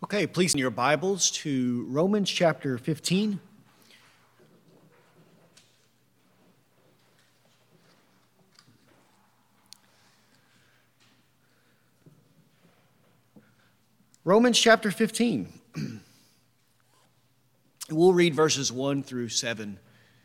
Okay, please in your Bibles to Romans chapter 15. Romans chapter 15. We'll read verses 1 through 7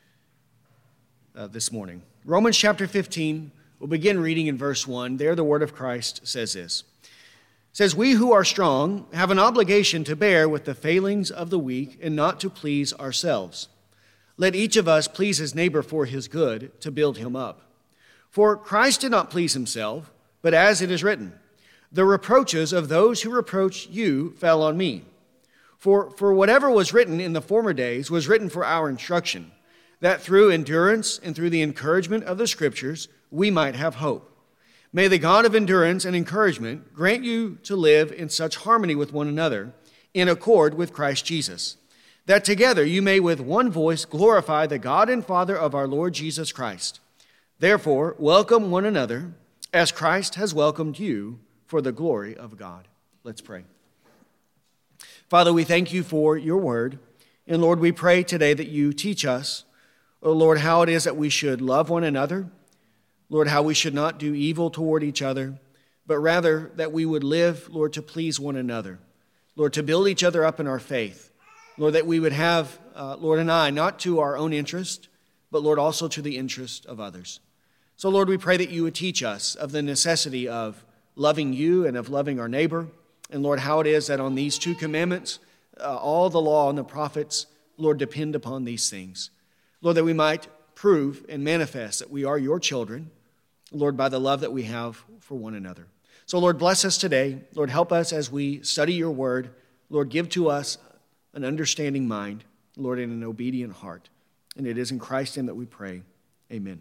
this morning. Romans chapter 15, we'll begin reading in verse 1. There the word of Christ says this. It says, "We who are strong have an obligation to bear with the failings of the weak and not to please ourselves. Let each of us please his neighbor for his good, to build him up. For Christ did not please himself, but as it is written, the reproaches of those who reproached you fell on me. For whatever was written in the former days was written for our instruction, that through endurance and through the encouragement of the Scriptures we might have hope. May the God of endurance and encouragement grant you to live in such harmony with one another, in accord with Christ Jesus, that together you may with one voice glorify the God and Father of our Lord Jesus Christ. Therefore, welcome one another, as Christ has welcomed you for the glory of God." Let's pray. Father, we thank you for your word. And Lord, we pray today that you teach us, oh Lord, how it is that we should love one another. Lord, how we should not do evil toward each other, but rather that we would live, Lord, to please one another. Lord, to build each other up in our faith. Lord, that we would have, Lord and I, not to our own interest, but Lord, also to the interest of others. So Lord, we pray that you would teach us of the necessity of loving you and of loving our neighbor. And Lord, how it is that on these two commandments, all the law and the prophets, Lord, depend upon these things. Lord, that we might prove and manifest that we are your children, Lord, by the love that we have for one another. So, Lord, bless us today. Lord, help us as we study your word. Lord, give to us an understanding mind, Lord, and an obedient heart. And it is in Christ's name that we pray. Amen.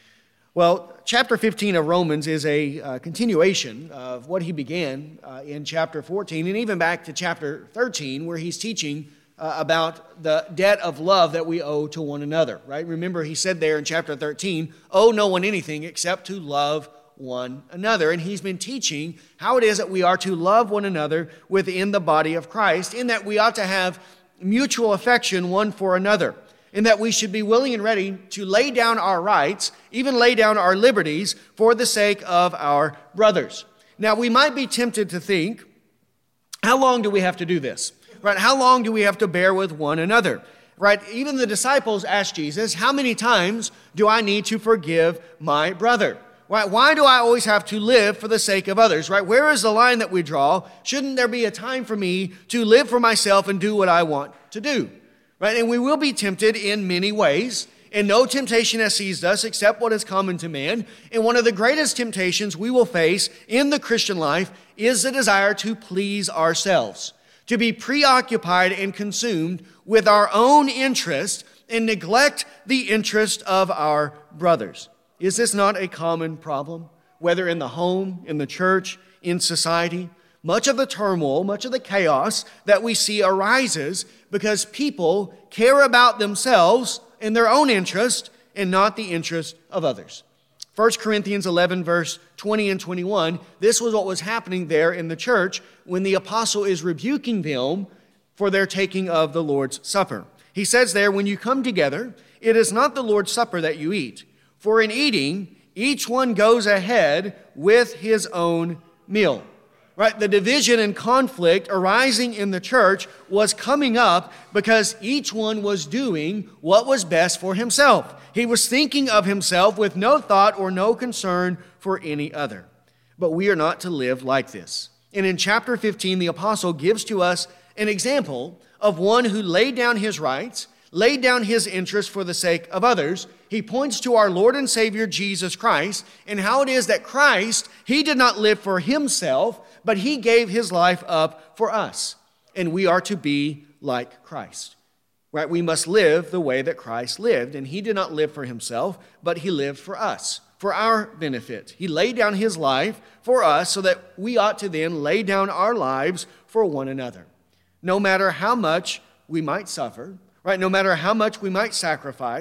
Well, chapter 15 of Romans is a continuation of what he began in chapter 14 and even back to chapter 13, where he's teaching about the debt of love that we owe to one another, right? Remember, he said there in chapter 13, owe no one anything except to love one another. And he's been teaching how it is that we are to love one another within the body of Christ, in that we ought to have mutual affection one for another, in that we should be willing and ready to lay down our rights, even lay down our liberties for the sake of our brothers. Now, we might be tempted to think, how long do we have to do this? Right? How long do we have to bear with one another? Right? Even the disciples asked Jesus, how many times do I need to forgive my brother? Right? Why do I always have to live for the sake of others? Right? Where is the line that we draw? Shouldn't there be a time for me to live for myself and do what I want to do? Right? And we will be tempted in many ways. And no temptation has seized us except what is common to man. And one of the greatest temptations we will face in the Christian life is the desire to please ourselves, to be preoccupied and consumed with our own interest and neglect the interest of our brothers. Is this not a common problem? Whether in the home, in the church, in society, much of the turmoil, much of the chaos that we see arises because people care about themselves and their own interest and not the interest of others. 1 Corinthians 11, verse 20 and 21, this was what was happening there in the church when the apostle is rebuking them for their taking of the Lord's Supper. He says there, when you come together, it is not the Lord's Supper that you eat. For in eating, each one goes ahead with his own meal. Right? The division and conflict arising in the church was coming up because each one was doing what was best for himself. He was thinking of himself with no thought or no concern for any other. But we are not to live like this. And in chapter 15, the apostle gives to us an example of one who laid down his rights, laid down his interests for the sake of others. He points to our Lord and Savior, Jesus Christ, and how it is that Christ, he did not live for himself, but he gave his life up for us. And we are to be like Christ. Right? We must live the way that Christ lived. And he did not live for himself, but he lived for us, for our benefit. He laid down his life for us so that we ought to then lay down our lives for one another. No matter how much we might suffer, right? No matter how much we might sacrifice,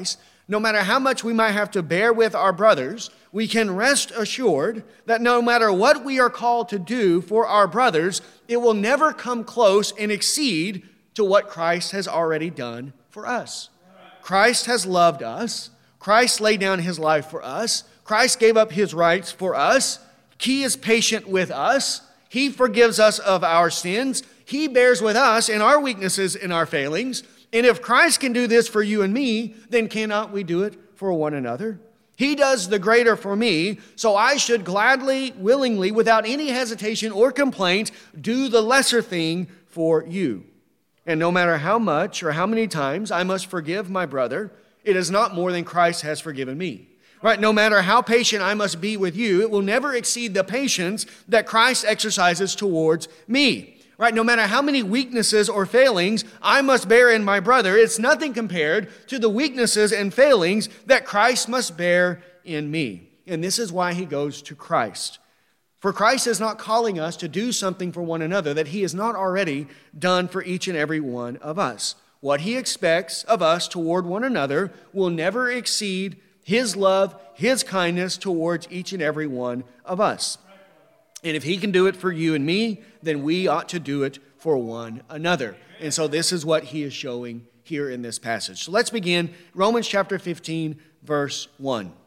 no matter how much we might have to bear with our brothers, we can rest assured that no matter what we are called to do for our brothers, it will never come close and exceed to what Christ has already done for us. Christ has loved us. Christ laid down his life for us. Christ gave up his rights for us. He is patient with us. He forgives us of our sins. He bears with us in our weaknesses and our failings. And if Christ can do this for you and me, then cannot we do it for one another? He does the greater for me, so I should gladly, willingly, without any hesitation or complaint, do the lesser thing for you. And no matter how much or how many times I must forgive my brother, it is not more than Christ has forgiven me. Right? No matter how patient I must be with you, it will never exceed the patience that Christ exercises towards me. Right? No matter how many weaknesses or failings I must bear in my brother, it's nothing compared to the weaknesses and failings that Christ must bear in me. And this is why he goes to Christ. For Christ is not calling us to do something for one another that he has not already done for each and every one of us. What he expects of us toward one another will never exceed his love, his kindness towards each and every one of us. And if he can do it for you and me, then we ought to do it for one another. And so this is what he is showing here in this passage. So let's begin. Romans chapter 15, verse 1. It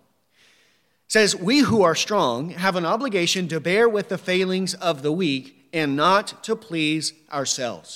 says, "We who are strong have an obligation to bear with the failings of the weak and not to please ourselves."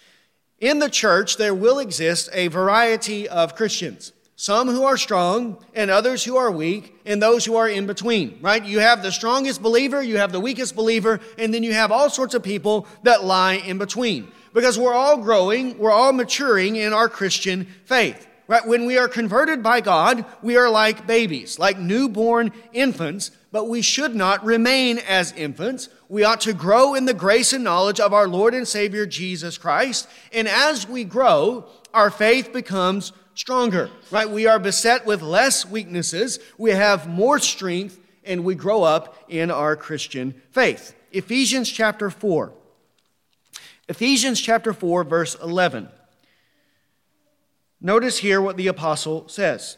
In the church, there will exist a variety of Christians. Some who are strong and others who are weak and those who are in between, right? You have the strongest believer, you have the weakest believer, and then you have all sorts of people that lie in between. Because we're all growing, we're all maturing in our Christian faith, right? When we are converted by God, we are like babies, like newborn infants, but we should not remain as infants. We ought to grow in the grace and knowledge of our Lord and Savior Jesus Christ. And as we grow, our faith becomes stronger, right? We are beset with less weaknesses, we have more strength, and we grow up in our Christian faith. Ephesians chapter 4. Ephesians chapter 4, verse 11. Notice here what the apostle says.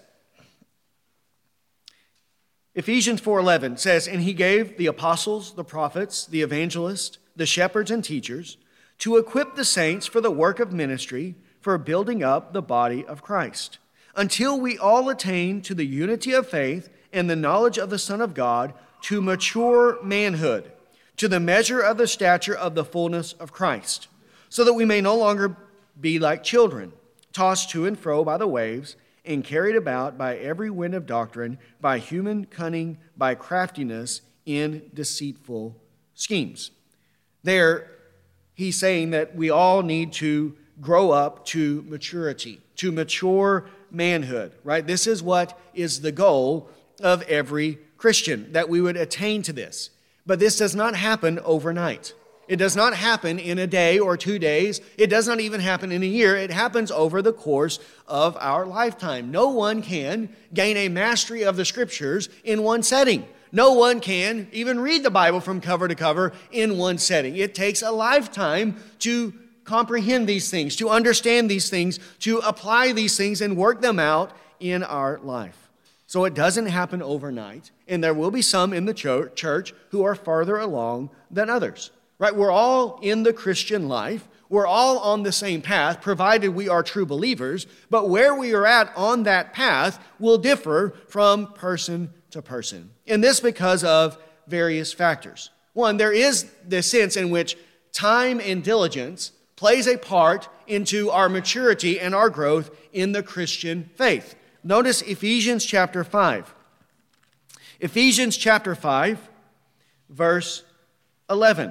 Ephesians 4:11 says, "And he gave the apostles, the prophets, the evangelists, the shepherds and teachers to equip the saints for the work of ministry, for building up the body of Christ, until we all attain to the unity of faith and the knowledge of the Son of God, to mature manhood, to the measure of the stature of the fullness of Christ, so that we may no longer be like children, tossed to and fro by the waves, and carried about by every wind of doctrine, by human cunning, by craftiness in deceitful schemes." There, he's saying that we all need to grow up to maturity, to mature manhood, right? This is what is the goal of every Christian, that we would attain to this. But this does not happen overnight. It does not happen in a day or 2 days. It does not even happen in a year. It happens over the course of our lifetime. No one can gain a mastery of the Scriptures in one setting. No one can even read the Bible from cover to cover in one setting. It takes a lifetime to comprehend these things, to understand these things, to apply these things and work them out in our life. So it doesn't happen overnight, and there will be some in the church who are farther along than others. Right? We're all in the Christian life. We're all on the same path, provided we are true believers, but where we are at on that path will differ from person to person. And this because of various factors. One, there is the sense in which time and diligence plays a part into our maturity and our growth in the Christian faith. Notice Ephesians chapter 5. Ephesians chapter 5, verse 11.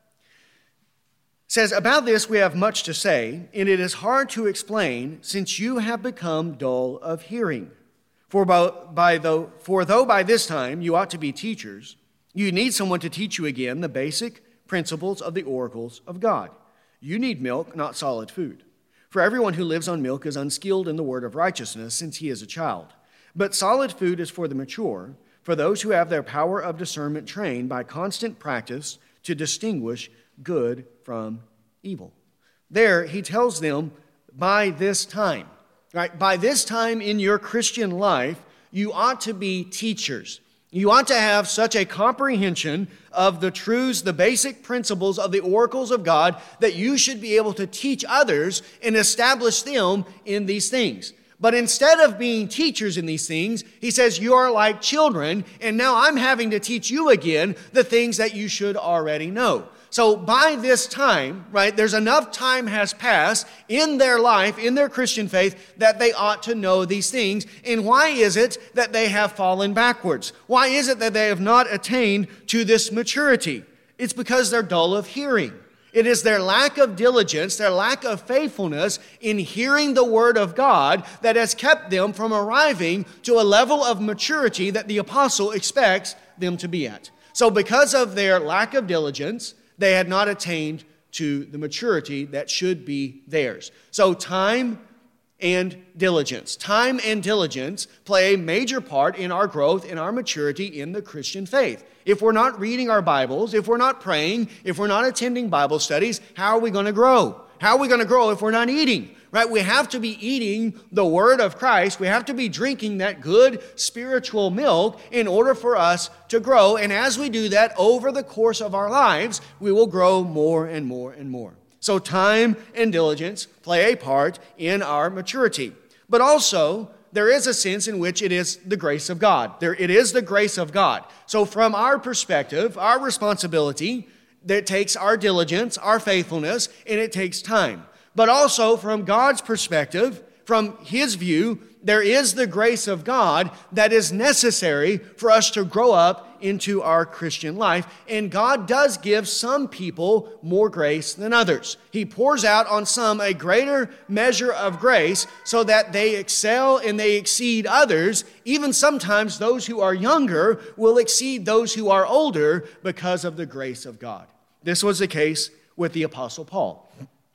Says, "About this we have much to say, and it is hard to explain, since you have become dull of hearing. For though by this time you ought to be teachers, you need someone to teach you again the basic principles of the oracles of God. You need milk, not solid food. For everyone who lives on milk is unskilled in the word of righteousness, since he is a child. But solid food is for the mature, for those who have their power of discernment trained by constant practice to distinguish good from evil." There, he tells them, by this time. Right? By this time in your Christian life, you ought to be teachers. You ought to have such a comprehension of the truths, the basic principles of the oracles of God, that you should be able to teach others and establish them in these things. But instead of being teachers in these things, he says, you are like children, and now I'm having to teach you again the things that you should already know. So by this time, right, there's enough time has passed in their life, in their Christian faith, that they ought to know these things. And why is it that they have fallen backwards? Why is it that they have not attained to this maturity? It's because they're dull of hearing. It is their lack of diligence, their lack of faithfulness in hearing the word of God that has kept them from arriving to a level of maturity that the apostle expects them to be at. So because of their lack of diligence, they had not attained to the maturity that should be theirs. So time and diligence. Time and diligence play a major part in our growth, in our maturity in the Christian faith. If we're not reading our Bibles, if we're not praying, if we're not attending Bible studies, how are we going to grow? How are we going to grow if we're not eating? Right? We have to be eating the Word of Christ. We have to be drinking that good spiritual milk in order for us to grow. And as we do that over the course of our lives, we will grow more and more and more. So time and diligence play a part in our maturity. But also, there is a sense in which it is the grace of God. It is the grace of God. So from our perspective, our responsibility, that takes our diligence, our faithfulness, and it takes time. But also from God's perspective, from His view, there is the grace of God that is necessary for us to grow up into our Christian life. And God does give some people more grace than others. He pours out on some a greater measure of grace so that they excel and they exceed others. Even sometimes those who are younger will exceed those who are older because of the grace of God. This was the case with the Apostle Paul.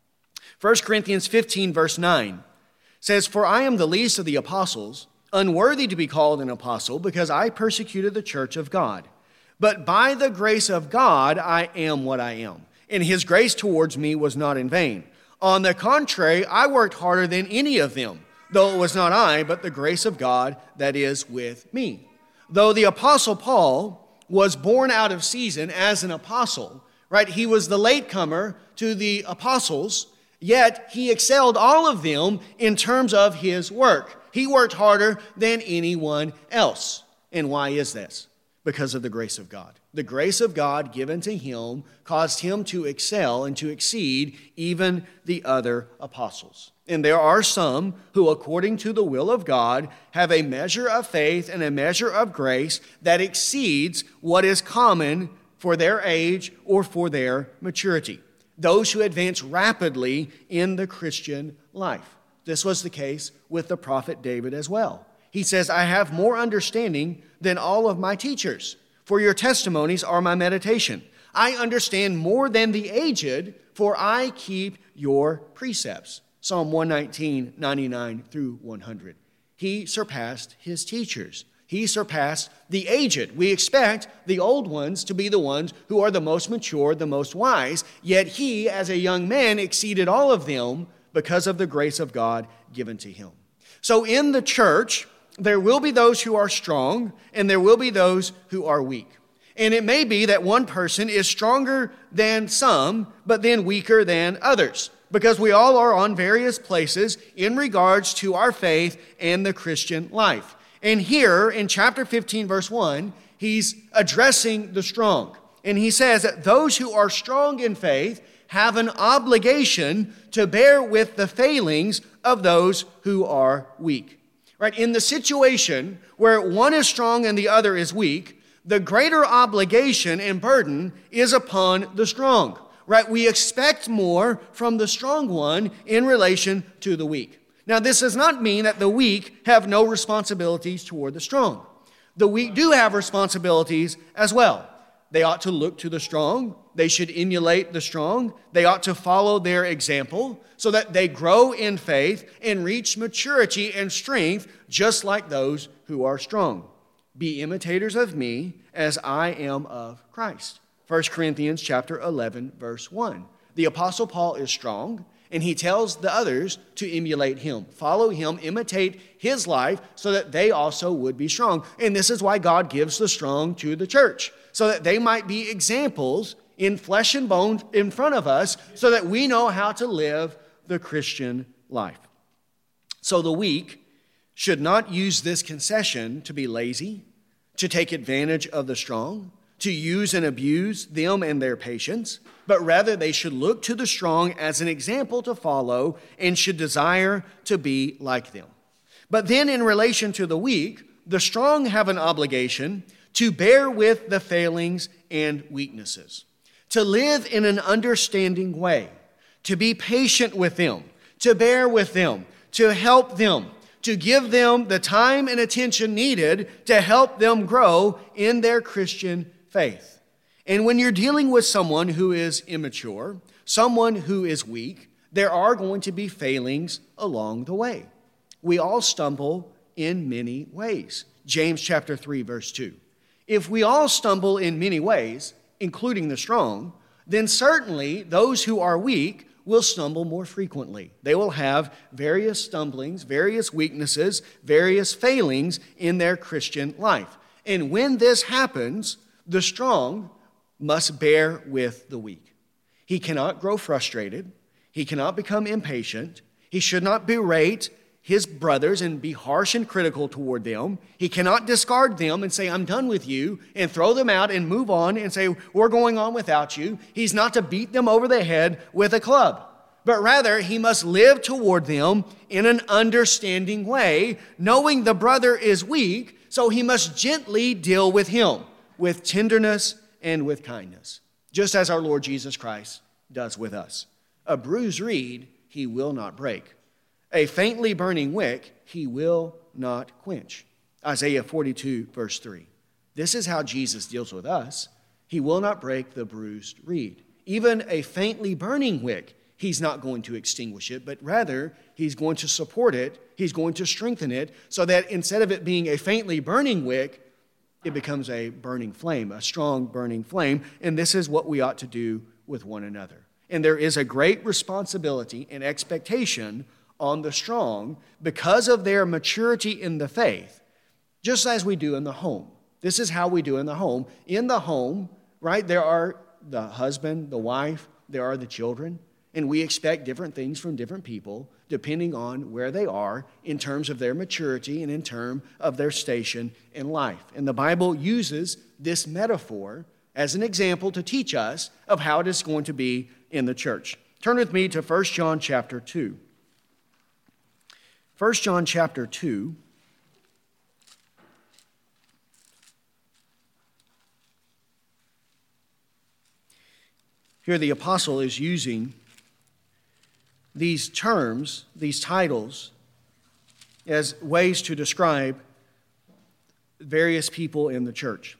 1 Corinthians 15, verse 9 says, "For I am the least of the apostles, unworthy to be called an apostle, because I persecuted the church of God. But by the grace of God I am what I am, and His grace towards me was not in vain. On the contrary, I worked harder than any of them, though it was not I, but the grace of God that is with me." Though the Apostle Paul was born out of season as an apostle, right? He was the latecomer to the apostles, yet he excelled all of them in terms of his work. He worked harder than anyone else. And why is this? Because of the grace of God. The grace of God given to him caused him to excel and to exceed even the other apostles. And there are some who, according to the will of God, have a measure of faith and a measure of grace that exceeds what is common for their age or for their maturity. Those who advance rapidly in the Christian life. This was the case with the prophet David as well. He says, "I have more understanding than all of my teachers, for your testimonies are my meditation. I understand more than the aged, for I keep your precepts." Psalm 119, 99 through 100. He surpassed his teachers. He surpassed the aged. We expect the old ones to be the ones who are the most mature, the most wise, yet he, as a young man, exceeded all of them because of the grace of God given to him. So in the church, there will be those who are strong, and there will be those who are weak. And it may be that one person is stronger than some, but then weaker than others, because we all are on various places in regards to our faith and the Christian life. And here in chapter 15, verse 1, he's addressing the strong. And he says that those who are strong in faith have an obligation to bear with the failings of those who are weak. Right? In the situation where one is strong and the other is weak, the greater obligation and burden is upon the strong. Right? We expect more from the strong one in relation to the weak. Now, this does not mean that the weak have no responsibilities toward the strong. The weak do have responsibilities as well. They ought to look to the strong. They should emulate the strong. They ought to follow their example so that they grow in faith and reach maturity and strength just like those who are strong. "Be imitators of me as I am of Christ." 1 Corinthians chapter 11, verse 1. The Apostle Paul is strong, And he tells the others to emulate him, follow him, imitate his life so that they also would be strong. And this is why God gives the strong to the church, so that they might be examples in flesh and bone in front of us so that we know how to live the Christian life. So the weak should not use this concession to be lazy, to take advantage of the strong, to use and abuse them and their patience, but rather they should look to the strong as an example to follow and should desire to be like them. But then in relation to the weak, the strong have an obligation to bear with the failings and weaknesses, to live in an understanding way, to be patient with them, to bear with them, to help them, to give them the time and attention needed to help them grow in their Christian faith. And when you're dealing with someone who is immature, someone who is weak, there are going to be failings along the way. We all stumble in many ways. James chapter 3, verse 2. If we all stumble in many ways, including the strong, then certainly those who are weak will stumble more frequently. They will have various stumblings, various weaknesses, various failings in their Christian life. And when this happens, the strong must bear with the weak. He cannot grow frustrated. He cannot become impatient. He should not berate his brothers and be harsh and critical toward them. He cannot discard them and say, I'm done with you, and throw them out and move on and say, we're going on without you. He's not to beat them over the head with a club, but rather he must live toward them in an understanding way, knowing the brother is weak, so he must gently deal with him with tenderness and with kindness, just as our Lord Jesus Christ does with us. A bruised reed he will not break. A faintly burning wick he will not quench. Isaiah 42, verse 3. This is how Jesus deals with us. He will not break the bruised reed. Even a faintly burning wick, he's not going to extinguish it, but rather he's going to support it. He's going to strengthen it so that instead of it being a faintly burning wick, it becomes a burning flame, a strong burning flame. And this is what we ought to do with one another. And there is a great responsibility and expectation on the strong because of their maturity in the faith, just as we do in the home. This is how we do in the home. In the home, right, there are the husband, the wife, there are the children, and we expect different things from different people depending on where they are in terms of their maturity and in terms of their station in life. And the Bible uses this metaphor as an example to teach us of how it is going to be in the church. Turn with me to 1 John chapter 2. 1 John chapter 2. Here the apostle is using these terms, these titles, as ways to describe various people in the church.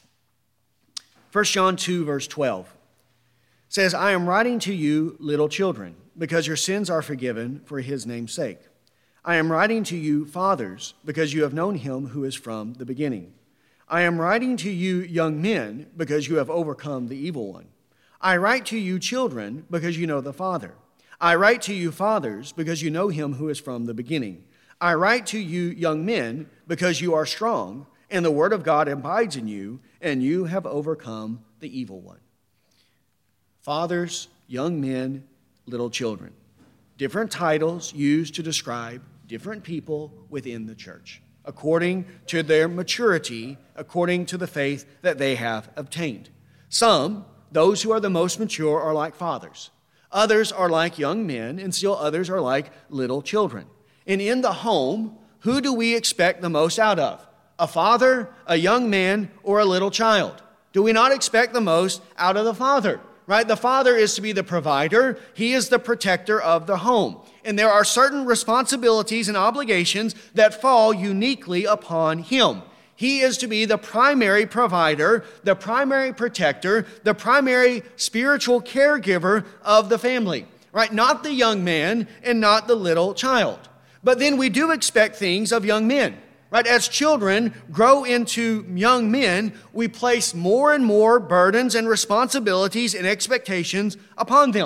1 John 2, verse 12 says, I am writing to you, little children, because your sins are forgiven for his name's sake. I am writing to you, fathers, because you have known him who is from the beginning. I am writing to you, young men, because you have overcome the evil one. I write to you, children, because you know the Father. I write to you, fathers, because you know him who is from the beginning. I write to you, young men, because you are strong, and the word of God abides in you, and you have overcome the evil one. Fathers, young men, little children. Different titles used to describe different people within the church, according to their maturity, according to the faith that they have obtained. Some, those who are the most mature, are like fathers. Others are like young men, and still others are like little children. And in the home, who do we expect the most out of? A father, a young man, or a little child? Do we not expect the most out of the father? Right? The father is to be the provider. He is the protector of the home. And there are certain responsibilities and obligations that fall uniquely upon him. He is to be the primary provider, the primary protector, the primary spiritual caregiver of the family, right? Not the young man and not the little child. But then we do expect things of young men, right? As children grow into young men, we place more and more burdens and responsibilities and expectations upon them.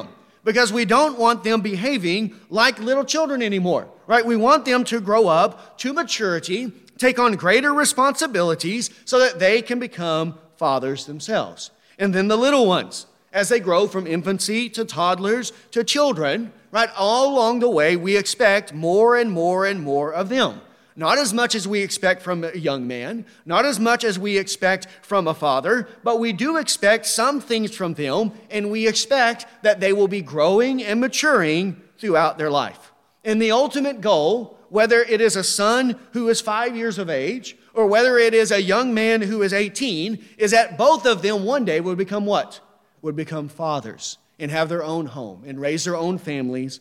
because we don't want them behaving like little children anymore, right? We want them to grow up to maturity, take on greater responsibilities so that they can become fathers themselves. And then the little ones, as they grow from infancy to toddlers to children, right? All along the way, we expect more and more and more of them. Not as much as we expect from a young man, not as much as we expect from a father, but we do expect some things from them, and we expect that they will be growing and maturing throughout their life. And the ultimate goal, whether it is a son who is 5 years of age, or whether it is a young man who is 18, is that both of them one day would become what? Would become fathers and have their own home and raise their own families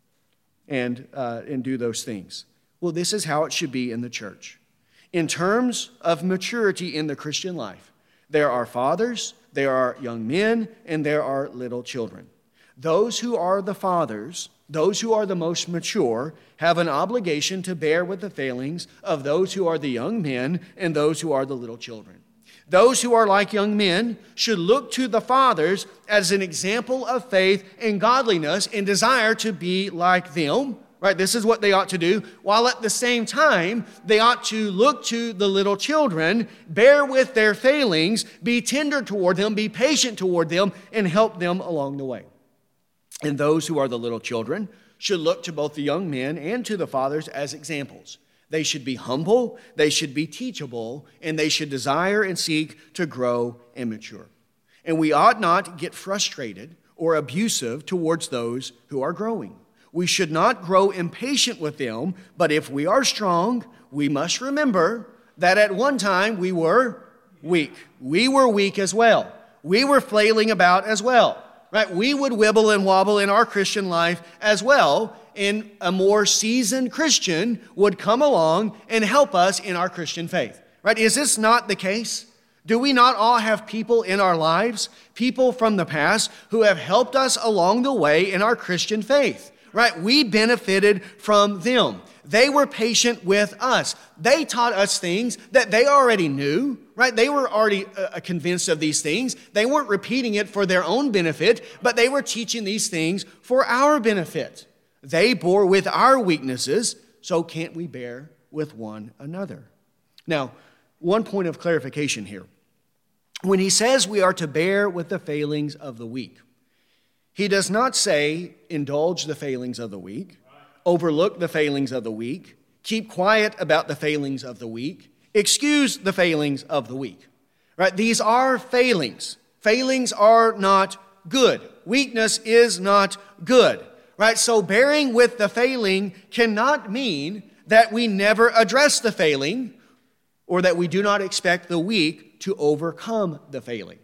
and do those things. Well, this is how it should be in the church. In terms of maturity in the Christian life, there are fathers, there are young men, and there are little children. Those who are the fathers, those who are the most mature, have an obligation to bear with the failings of those who are the young men and those who are the little children. Those who are like young men should look to the fathers as an example of faith and godliness and desire to be like them. Right, this is what they ought to do, while at the same time, they ought to look to the little children, bear with their failings, be tender toward them, be patient toward them, and help them along the way. And those who are the little children should look to both the young men and to the fathers as examples. They should be humble, they should be teachable, and they should desire and seek to grow and mature. And we ought not get frustrated or abusive towards those who are growing. We should not grow impatient with them, but if we are strong, we must remember that at one time we were weak. We were weak as well. We were flailing about as well, right? We would wibble and wobble in our Christian life as well, and a more seasoned Christian would come along and help us in our Christian faith, right? Is this not the case? Do we not all have people in our lives, people from the past, who have helped us along the way in our Christian faith? Right? We benefited from them. They were patient with us. They taught us things that they already knew, right? They were already convinced of these things. They weren't repeating it for their own benefit, but they were teaching these things for our benefit. They bore with our weaknesses, so can't we bear with one another? Now, one point of clarification here. When he says we are to bear with the failings of the weak, he does not say, indulge the failings of the weak, overlook the failings of the weak, keep quiet about the failings of the weak, excuse the failings of the weak. Right? These are failings. Failings are not good. Weakness is not good. Right? So bearing with the failing cannot mean that we never address the failing or that we do not expect the weak to overcome the failing.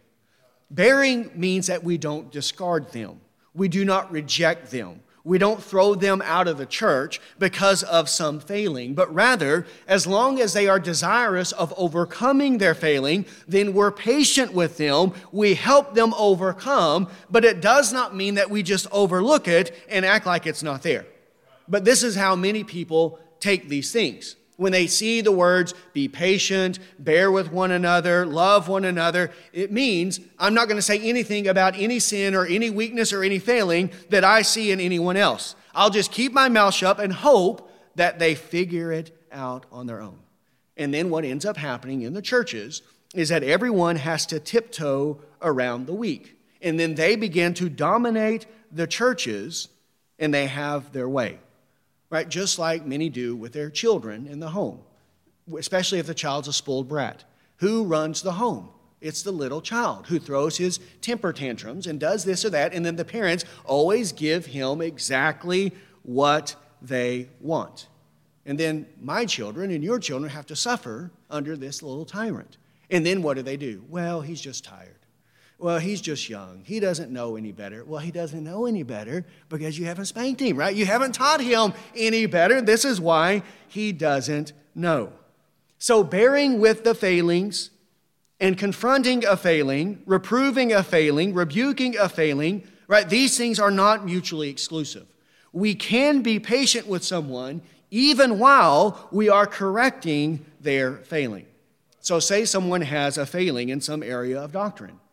Bearing means that we don't discard them. We do not reject them. We don't throw them out of the church because of some failing, but rather, as long as they are desirous of overcoming their failing, then we're patient with them. We help them overcome, but it does not mean that we just overlook it and act like it's not there. But this is how many people take these things. When they see the words, be patient, bear with one another, love one another, it means I'm not going to say anything about any sin or any weakness or any failing that I see in anyone else. I'll just keep my mouth shut and hope that they figure it out on their own. And then what ends up happening in the churches is that everyone has to tiptoe around the weak. And then they begin to dominate the churches and they have their way. Right, just like many do with their children in the home, especially if the child's a spoiled brat. Who runs the home? It's the little child who throws his temper tantrums and does this or that, and then the parents always give him exactly what they want. And then my children and your children have to suffer under this little tyrant. And then what do? Well, he's just tired. Well, he's just young. He doesn't know any better. Well, he doesn't know any better because you haven't spanked him, right? You haven't taught him any better. This is why he doesn't know. So bearing with the failings and confronting a failing, reproving a failing, rebuking a failing, right? These things are not mutually exclusive. We can be patient with someone even while we are correcting their failing. So say someone has a failing in some area of doctrine,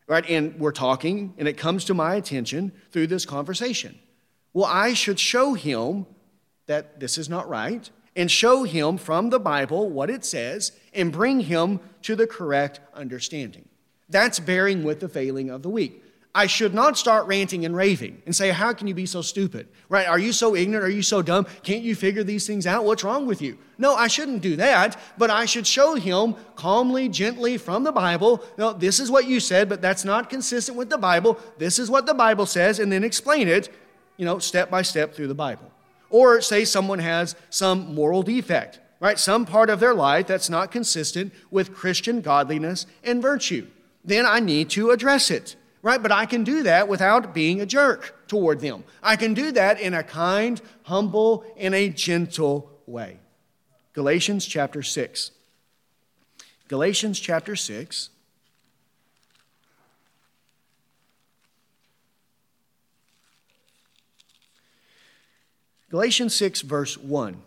right? And we're talking, and it comes to my attention through this conversation. Well, I should show him that this is not right, and show him from the Bible what it says, and bring him to the correct understanding. That's bearing with the failing of the weak. I should not start ranting and raving and say, how can you be so stupid? Right? Are you so ignorant? Are you so dumb? Can't you figure these things out? What's wrong with you? No, I shouldn't do that, but I should show him calmly, gently from the Bible, no, this is what you said, but that's not consistent with the Bible. This is what the Bible says, and then explain it, step by step through the Bible. Or say someone has some moral defect, right? Some part of their life that's not consistent with Christian godliness and virtue. Then I need to address it, right? But I can do that without being a jerk toward them. I can do that in a kind, humble, and a gentle way. Galatians chapter 6. Galatians chapter 6. Galatians 6, verse 1.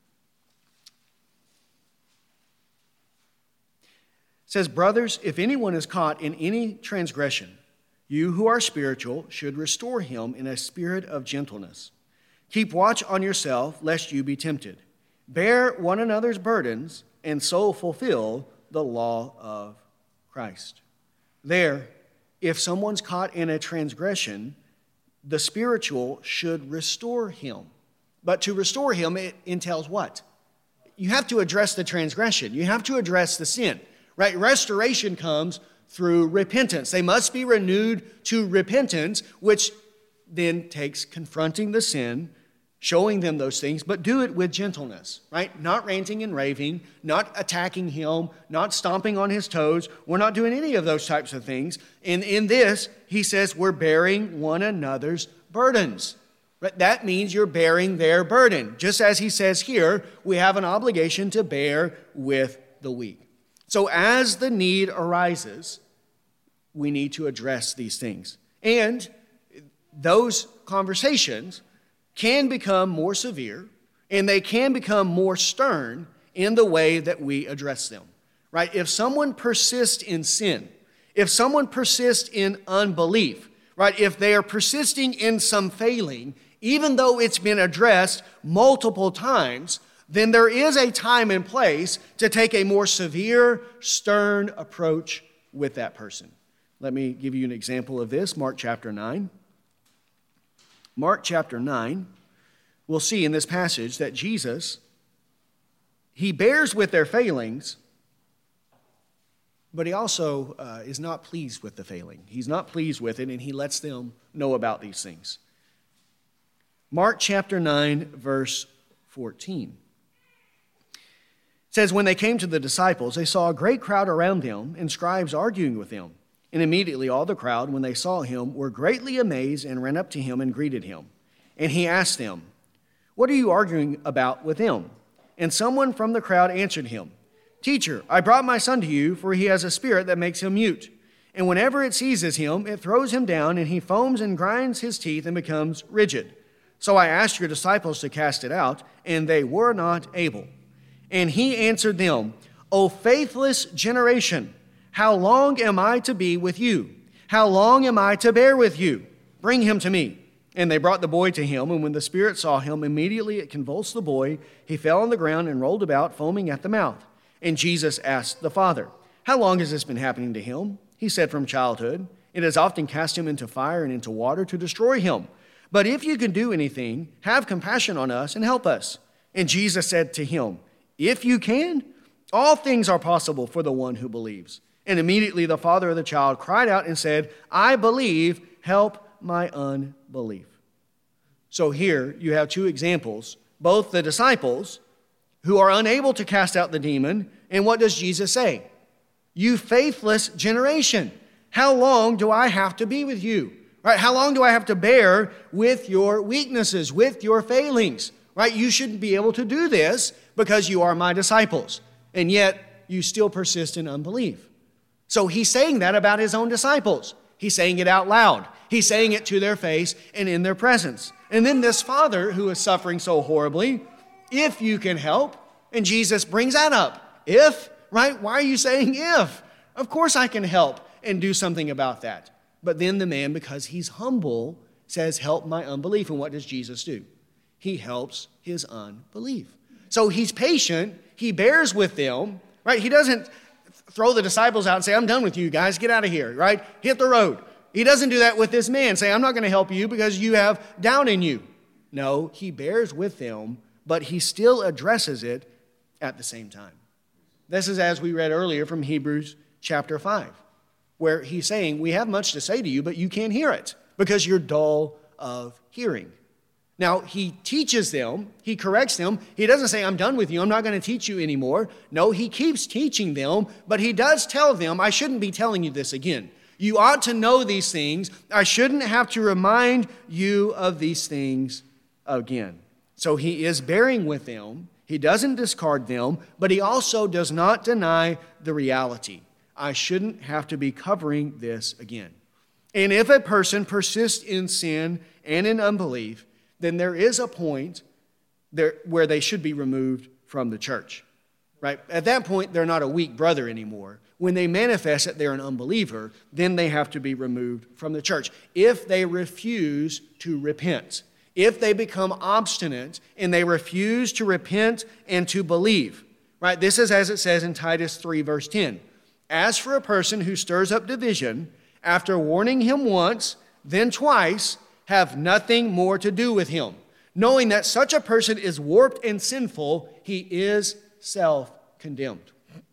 Says, brothers, if anyone is caught in any transgression, you who are spiritual should restore him in a spirit of gentleness. Keep watch on yourself, lest you be tempted. Bear one another's burdens, and so fulfill the law of Christ. There, if someone's caught in a transgression, the spiritual should restore him. But to restore him, it entails what? You have to address the transgression. You have to address the sin. Right? Restoration comes through repentance. They must be renewed to repentance, which then takes confronting the sin, showing them those things, but do it with gentleness, right? Not ranting and raving, not attacking him, not stomping on his toes. We're not doing any of those types of things. And in this, he says we're bearing one another's burdens. Right? That means you're bearing their burden. Just as he says here, we have an obligation to bear with the weak. So as the need arises, we need to address these things. And those conversations can become more severe, and they can become more stern in the way that we address them. Right? If someone persists in sin, if someone persists in unbelief, right? If they are persisting in some failing, even though it's been addressed multiple times, then there is a time and place to take a more severe, stern approach with that person. Let me give you an example of this. Mark chapter 9. Mark chapter 9, we'll see in this passage that Jesus, he bears with their failings, but he also is not pleased with the failing. He's not pleased with it, and he lets them know about these things. Mark chapter 9, verse 14. It says, when they came to the disciples, they saw a great crowd around them and scribes arguing with them. And immediately all the crowd, when they saw him, were greatly amazed and ran up to him and greeted him. And he asked them, what are you arguing about with them? And someone from the crowd answered him, Teacher, I brought my son to you, for he has a spirit that makes him mute. And whenever it seizes him, it throws him down, and he foams and grinds his teeth and becomes rigid. So I asked your disciples to cast it out, and they were not able. And he answered them, O faithless generation, how long am I to be with you? How long am I to bear with you? Bring him to me. And they brought the boy to him, and when the spirit saw him, immediately it convulsed the boy. He fell on the ground and rolled about, foaming at the mouth. And Jesus asked the father, How long has this been happening to him? He said, From childhood. It has often cast him into fire and into water to destroy him. But if you can do anything, have compassion on us and help us. And Jesus said to him, If you can, all things are possible for the one who believes. And immediately the father of the child cried out and said, I believe, help my unbelief. So here you have two examples, both the disciples who are unable to cast out the demon, and what does Jesus say? You faithless generation, how long do I have to be with you? Right? How long do I have to bear with your weaknesses, with your failings? Right? You shouldn't be able to do this because you are my disciples, and yet you still persist in unbelief. So he's saying that about his own disciples. He's saying it out loud. He's saying it to their face and in their presence. And then this father who is suffering so horribly, if you can help, and Jesus brings that up. If, right? Why are you saying if? Of course I can help. and do something about that. But then the man, because he's humble, says, help my unbelief. And what does Jesus do? He helps his unbelief. So he's patient. He bears with them, right? He doesn't throw the disciples out and say, I'm done with you guys. Get out of here, right? Hit the road. He doesn't do that with this man, say, I'm not going to help you because you have doubt in you. No, he bears with them, but he still addresses it at the same time. This is as we read earlier from Hebrews chapter 5, where he's saying, we have much to say to you, but you can't hear it because you're dull of hearing. Now, he teaches them, he corrects them. He doesn't say, I'm done with you, I'm not going to teach you anymore. No, he keeps teaching them, but he does tell them, I shouldn't be telling you this again. You ought to know these things. I shouldn't have to remind you of these things again. So he is bearing with them. He doesn't discard them, but he also does not deny the reality. I shouldn't have to be covering this again. And if a person persists in sin and in unbelief, then there is a point there where they should be removed from the church. Right? At that point, they're not a weak brother anymore. When they manifest that they're an unbeliever, then they have to be removed from the church. If they refuse to repent, if they become obstinate and they refuse to repent and to believe, right? This is as it says in Titus 3, verse 10. As for a person who stirs up division, after warning him once, then twice, have nothing more to do with him. Knowing that such a person is warped and sinful, he is self-condemned.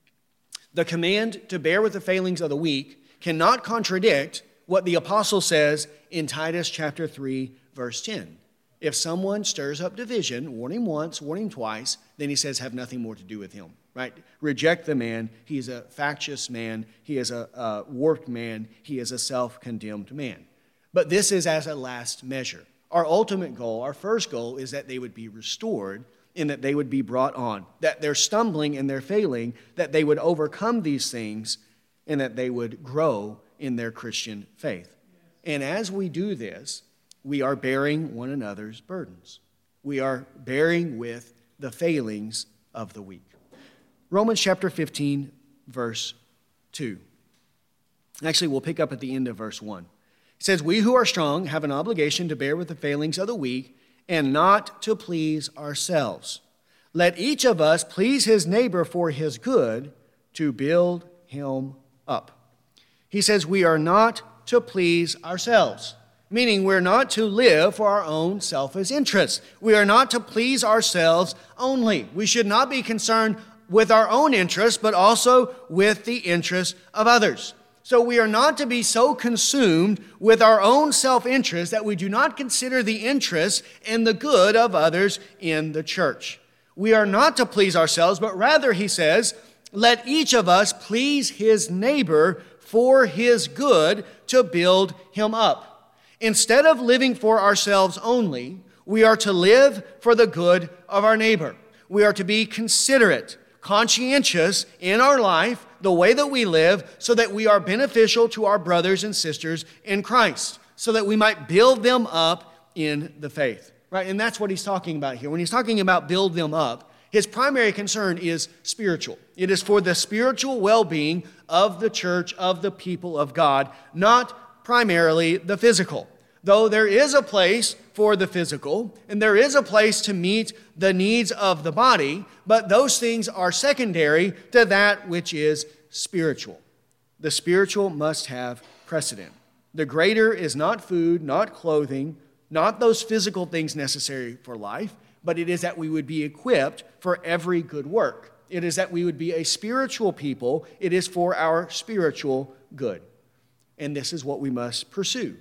The command to bear with the failings of the weak cannot contradict what the apostle says in Titus chapter 3, verse 10. If someone stirs up division, warn him once, warn him twice, then he says have nothing more to do with him, right? Reject the man. He is a factious man. He is a warped man. He is a self-condemned man. But this is as a last measure. Our ultimate goal, our first goal, is that they would be restored and that they would be brought on, that their stumbling and their failing, that they would overcome these things and that they would grow in their Christian faith. And as we do this, we are bearing one another's burdens. We are bearing with the failings of the weak. Romans chapter 15, verse 2. Actually, we'll pick up at the end of verse 1. It says, we who are strong have an obligation to bear with the failings of the weak and not to please ourselves. Let each of us please his neighbor for his good, to build him up. He says we are not to please ourselves, meaning we're not to live for our own selfish interests. We are not to please ourselves only. We should not be concerned with our own interests, but also with the interests of others. So we are not to be so consumed with our own self-interest that we do not consider the interests and the good of others in the church. We are not to please ourselves, but rather, he says, let each of us please his neighbor for his good, to build him up. Instead of living for ourselves only, we are to live for the good of our neighbor. We are to be considerate, conscientious in our life, the way that we live, so that we are beneficial to our brothers and sisters in Christ, so that we might build them up in the faith. Right? And that's what he's talking about here. When he's talking about build them up, his primary concern is spiritual. It is for the spiritual well-being of the church, of the people of God, not primarily the physical. Though there is a place for the physical, and there is a place to meet the needs of the body, but those things are secondary to that which is spiritual. The spiritual must have precedent. The greater is not food, not clothing, not those physical things necessary for life, but it is that we would be equipped for every good work. It is that we would be a spiritual people. It is for our spiritual good. And this is what we must pursue.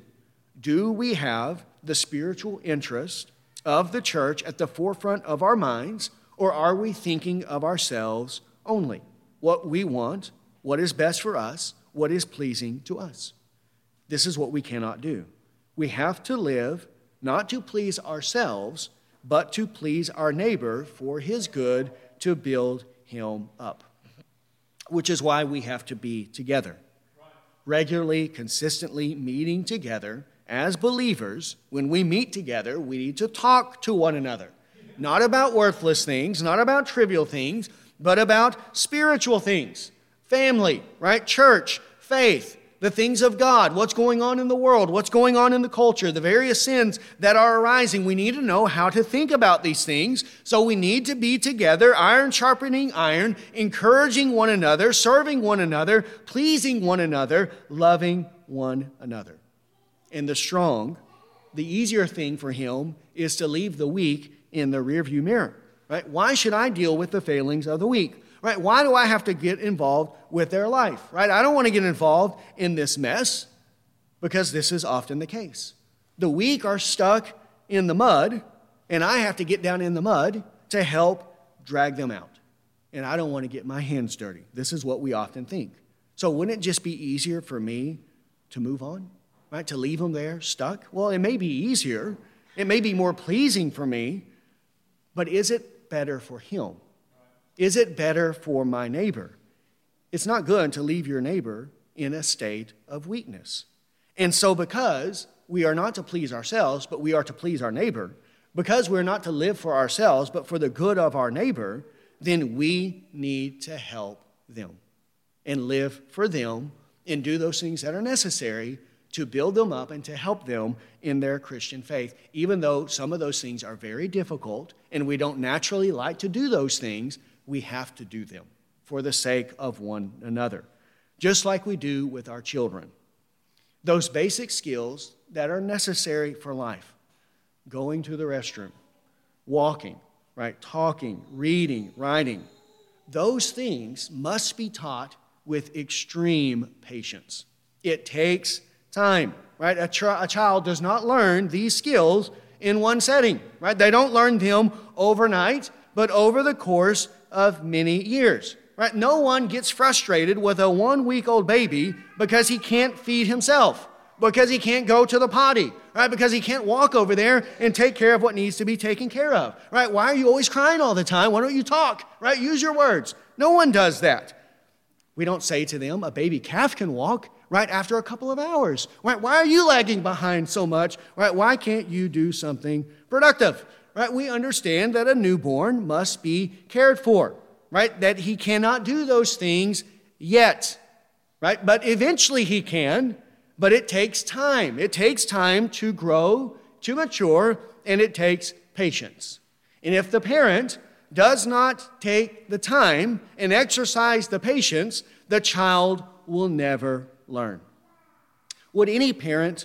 Do we have the spiritual interest of the church at the forefront of our minds, or are we thinking of ourselves only? What we want, what is best for us, what is pleasing to us? This is what we cannot do. We have to live not to please ourselves, but to please our neighbor for his good, to build him up. Which is why we have to be together. Regularly, consistently meeting together as believers. When we meet together, we need to talk to one another. Not about worthless things, not about trivial things, but about spiritual things. Family, right? Church, faith, the things of God, what's going on in the world, what's going on in the culture, the various sins that are arising. We need to know how to think about these things. So we need to be together, iron sharpening iron, encouraging one another, serving one another, pleasing one another, loving one another. And the strong, the easier thing for him is to leave the weak in the rearview mirror. Right? Why should I deal with the failings of the weak? Right? Why do I have to get involved with their life? Right? I don't want to get involved in this mess because this is often the case. The weak are stuck in the mud, and I have to get down in the mud to help drag them out. And I don't want to get my hands dirty. This is what we often think. So wouldn't it just be easier for me to move on? Right? To leave them there stuck? Well, it may be easier. It may be more pleasing for me, but is it better for him? Is it better for my neighbor? It's not good to leave your neighbor in a state of weakness. And so because we are not to please ourselves, but we are to please our neighbor, because we're not to live for ourselves, but for the good of our neighbor, then we need to help them and live for them and do those things that are necessary to build them up and to help them in their Christian faith. Even though some of those things are very difficult and we don't naturally like to do those things, we have to do them for the sake of one another, just like we do with our children. Those basic skills that are necessary for life, going to the restroom, walking, right, talking, reading, writing, those things must be taught with extreme patience. It takes time, right? A child does not learn these skills in one setting, right? They don't learn them overnight, but over the course of many years, right? No one gets frustrated with a 1-week-old baby because he can't feed himself, because he can't go to the potty, right? Because he can't walk over there and take care of what needs to be taken care of, right? Why are you always crying all the time? Why don't you talk, right? Use your words. No one does that. We don't say to them, a baby calf can walk right after a couple of hours, right? Why are you lagging behind so much, right? Why can't you do something productive? Right? We understand that a newborn must be cared for, right? That he cannot do those things yet, right? But eventually he can, but it takes time. It takes time to grow, to mature, and it takes patience. And if the parent does not take the time and exercise the patience, the child will never learn. Would any parent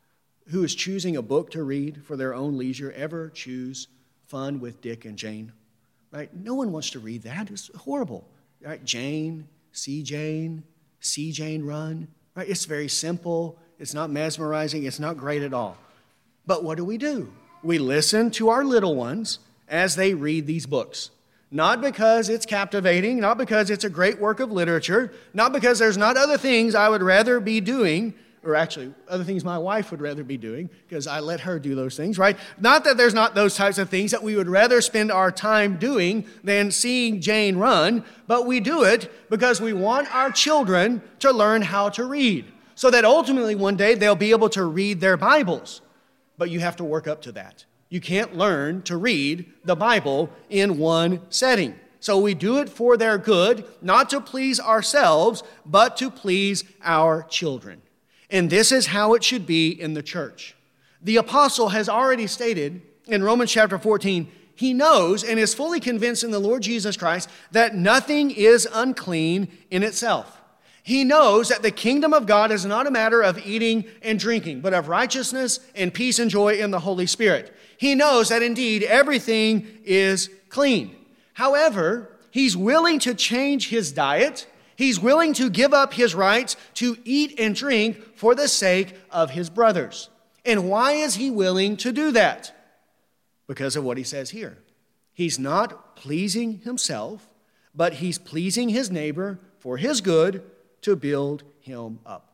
who is choosing a book to read for their own leisure ever choose Fun with Dick and Jane? Right? No one wants to read that. It's horrible. Right? Jane, see Jane run. Right? It's very simple. It's not mesmerizing. It's not great at all. But what do? We listen to our little ones as they read these books. Not because it's captivating, not because it's a great work of literature, not because there's not other things I would rather be doing, or actually other things my wife would rather be doing, because I let her do those things, right? Not that there's not those types of things that we would rather spend our time doing than seeing Jane run, but we do it because we want our children to learn how to read, so that ultimately one day they'll be able to read their Bibles. But you have to work up to that. You can't learn to read the Bible in one setting. So we do it for their good, not to please ourselves, but to please our children. And this is how it should be in the church. The apostle has already stated in Romans chapter 14, he knows and is fully convinced in the Lord Jesus Christ that nothing is unclean in itself. He knows that the kingdom of God is not a matter of eating and drinking, but of righteousness and peace and joy in the Holy Spirit. He knows that indeed everything is clean. However, he's willing to change his diet. He's willing to give up his rights to eat and drink for the sake of his brothers. And why is he willing to do that? Because of what he says here. He's not pleasing himself, but he's pleasing his neighbor for his good to build him up.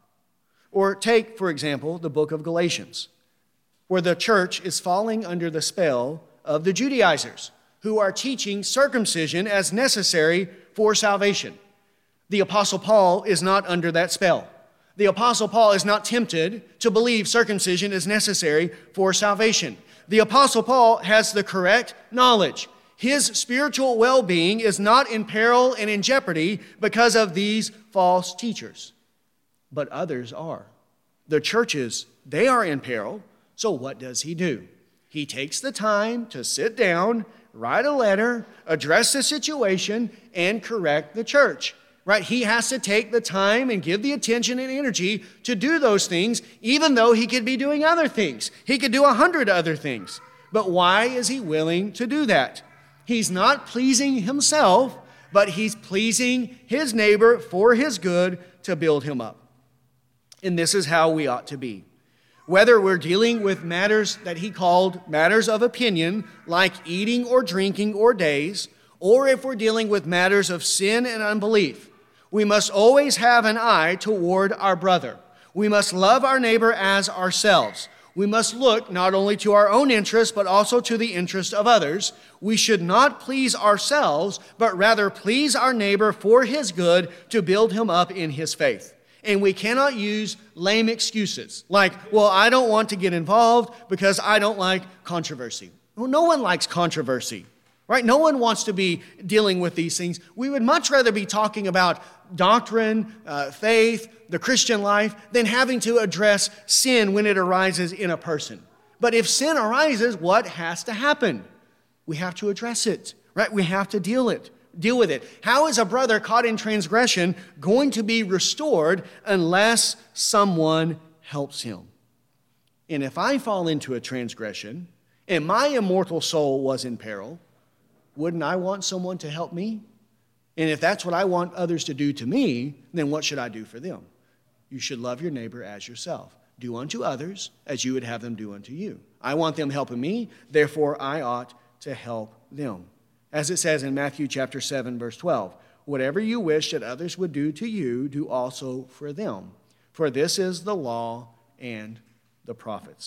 Or take, for example, the book of Galatians, where the church is falling under the spell of the Judaizers, who are teaching circumcision as necessary for salvation. The Apostle Paul is not under that spell. The Apostle Paul is not tempted to believe circumcision is necessary for salvation. The Apostle Paul has the correct knowledge. His spiritual well-being is not in peril and in jeopardy because of these false teachers. but others are. The churches, they are in peril. So what does he do? He takes the time to sit down, write a letter, address the situation, and correct the church. Right? He has to take the time and give the attention and energy to do those things, even though he could be doing other things. He could do 100 other things. But why is he willing to do that? He's not pleasing himself, but he's pleasing his neighbor for his good to build him up. And this is how we ought to be. Whether we're dealing with matters that he called matters of opinion, like eating or drinking or days, or if we're dealing with matters of sin and unbelief, we must always have an eye toward our brother. We must love our neighbor as ourselves. We must look not only to our own interest, but also to the interest of others. We should not please ourselves, but rather please our neighbor for his good to build him up in his faith. And we cannot use lame excuses like, well, I don't want to get involved because I don't like controversy. Well, no one likes controversy, right? No one wants to be dealing with these things. We would much rather be talking about doctrine, faith, the Christian life, than having to address sin when it arises in a person. But if sin arises, what has to happen? We have to address it, right? We have to deal with it. How is a brother caught in transgression going to be restored unless someone helps him? And if I fall into a transgression and my immortal soul was in peril, wouldn't I want someone to help me? And if that's what I want others to do to me, then what should I do for them? You should love your neighbor as yourself. Do unto others as you would have them do unto you. I want them helping me, therefore I ought to help them. As it says in Matthew chapter 7, verse 12, whatever you wish that others would do to you, do also for them. For this is the law and the prophets.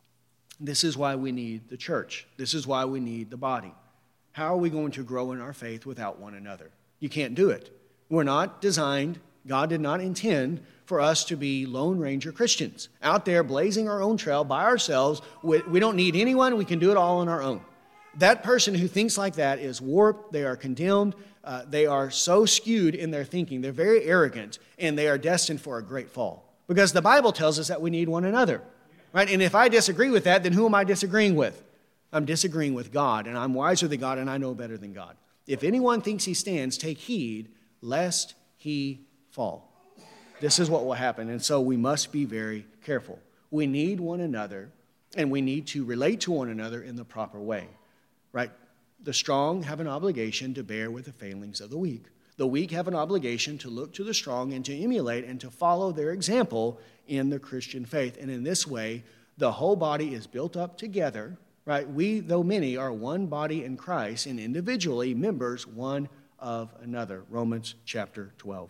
This is why we need the church. This is why we need the body. How are we going to grow in our faith without one another? You can't do it. We're not designed, God did not intend for us to be Lone Ranger Christians, out there blazing our own trail by ourselves. We don't need anyone. We can do it all on our own. That person who thinks like that is warped. They are condemned. They are so skewed in their thinking. They're very arrogant, and they are destined for a great fall. Because the Bible tells us that we need one another, right? And if I disagree with that, then who am I disagreeing with? I'm disagreeing with God, and I'm wiser than God, and I know better than God. If anyone thinks he stands, take heed lest he fall. This is what will happen, and so we must be very careful. We need one another, and we need to relate to one another in the proper way, right? The strong have an obligation to bear with the failings of the weak. The weak have an obligation to look to the strong and to emulate and to follow their example in the Christian faith. And in this way, the whole body is built up together, right? We, though many, are one body in Christ and individually members one of another. Romans chapter 12.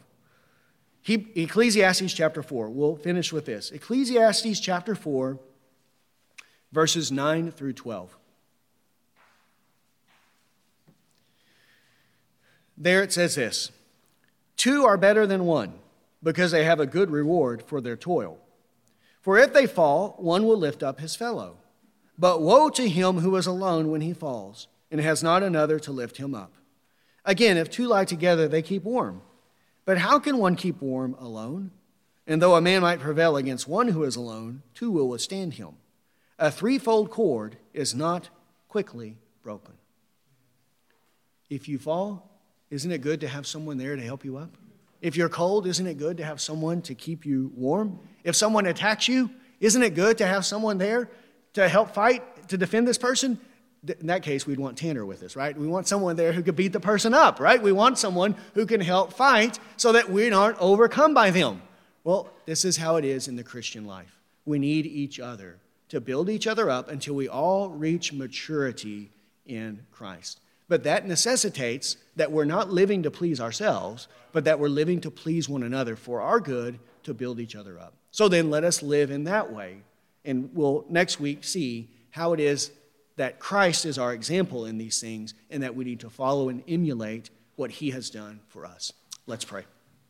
Ecclesiastes chapter 4. We'll finish with this. Ecclesiastes chapter 4, verses 9 through 12. There it says this: two are better than one, because they have a good reward for their toil. For if they fall, one will lift up his fellow. But woe to him who is alone when he falls, and has not another to lift him up. Again, if two lie together, they keep warm. But how can one keep warm alone? And though a man might prevail against one who is alone, two will withstand him. A threefold cord is not quickly broken. If you fall, isn't it good to have someone there to help you up? If you're cold, isn't it good to have someone to keep you warm? If someone attacks you, isn't it good to have someone there to help fight, to defend this person? In that case, we'd want Tanner with us, right? We want someone there who could beat the person up, right? We want someone who can help fight so that we aren't overcome by them. Well, this is how it is in the Christian life. We need each other to build each other up until we all reach maturity in Christ. But that necessitates that we're not living to please ourselves, but that we're living to please one another for our good, to build each other up. So then let us live in that way. And we'll next week see how it is that Christ is our example in these things, and that we need to follow and emulate what he has done for us. Let's pray.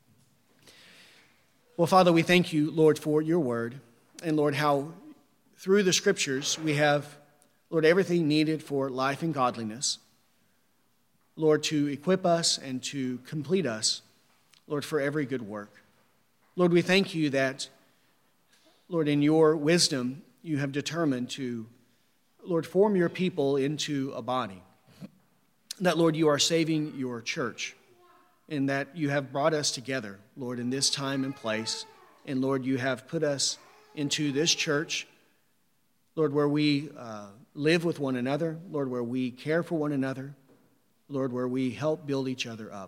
Well, Father, we thank you, Lord, for your word. And Lord, how through the scriptures we have, Lord, everything needed for life and godliness. Lord, to equip us and to complete us, Lord, for every good work. Lord, we thank you that, Lord, in your wisdom, you have determined to, Lord, form your people into a body. That, Lord, you are saving your church, and that you have brought us together, Lord, in this time and place. And, Lord, you have put us into this church, Lord, where we live with one another, Lord, where we care for one another, Lord, where we help build each other up.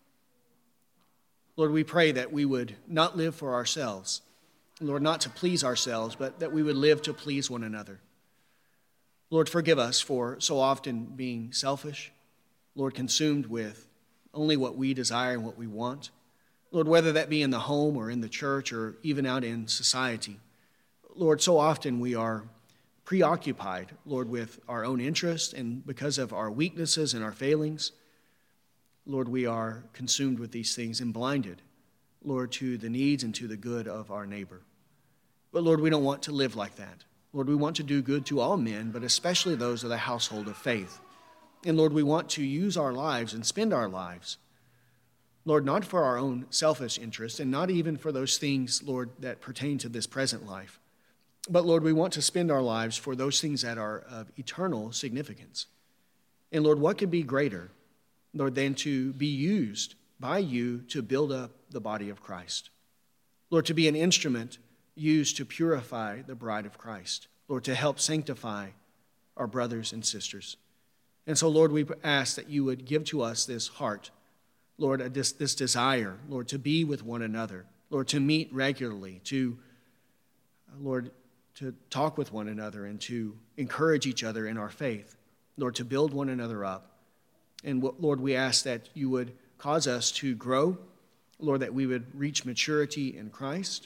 Lord, we pray that we would not live for ourselves, Lord, not to please ourselves, but that we would live to please one another. Lord, forgive us for so often being selfish, Lord, consumed with only what we desire and what we want. Lord, whether that be in the home or in the church or even out in society. Lord, so often we are preoccupied, Lord, with our own interests, and because of our weaknesses and our failings, Lord, we are consumed with these things and blinded, Lord, to the needs and to the good of our neighbor. But Lord, we don't want to live like that. Lord, we want to do good to all men, but especially those of the household of faith. And Lord, we want to use our lives and spend our lives, Lord, not for our own selfish interests and not even for those things, Lord, that pertain to this present life. But Lord, we want to spend our lives for those things that are of eternal significance. And Lord, what could be greater, Lord, than to be used by you to build up the body of Christ? Lord, to be an instrument used to purify the bride of Christ. Lord, to help sanctify our brothers and sisters. And so, Lord, we ask that you would give to us this heart, Lord, this desire, Lord, to be with one another, Lord, to meet regularly, to, Lord, to talk with one another and to encourage each other in our faith, Lord, to build one another up. And Lord, we ask that you would cause us to grow, Lord, that we would reach maturity in Christ,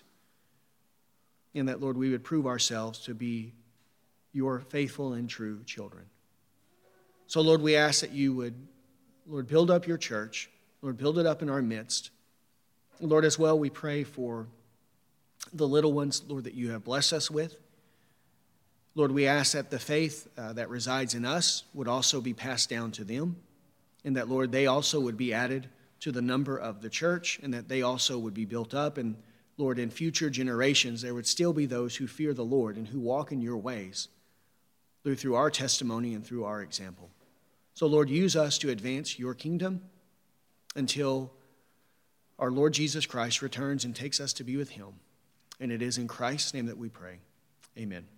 and that, Lord, we would prove ourselves to be your faithful and true children. So, Lord, we ask that you would, Lord, build up your church, Lord, build it up in our midst. Lord, as well, we pray for the little ones, Lord, that you have blessed us with. Lord, we ask that the faith that resides in us would also be passed down to them, and that, Lord, they also would be added to the number of the church, and that they also would be built up. And, Lord, in future generations, there would still be those who fear the Lord and who walk in your ways, through our testimony and through our example. So, Lord, use us to advance your kingdom until our Lord Jesus Christ returns and takes us to be with him. And it is in Christ's name that we pray. Amen.